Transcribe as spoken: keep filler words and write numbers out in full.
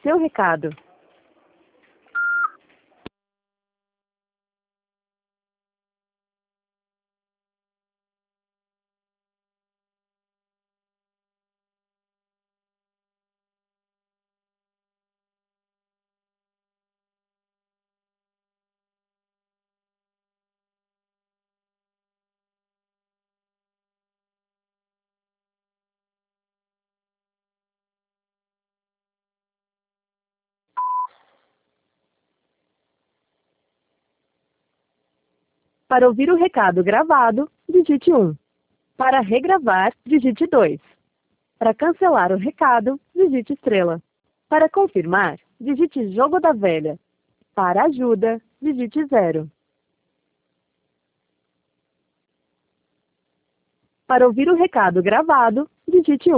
seu recado. Para ouvir o recado gravado, digite um. Para regravar, digite dois. Para cancelar o recado, digite estrela. Para confirmar, digite jogo da velha. Para ajuda, digite zero. Para ouvir o recado gravado, digite um.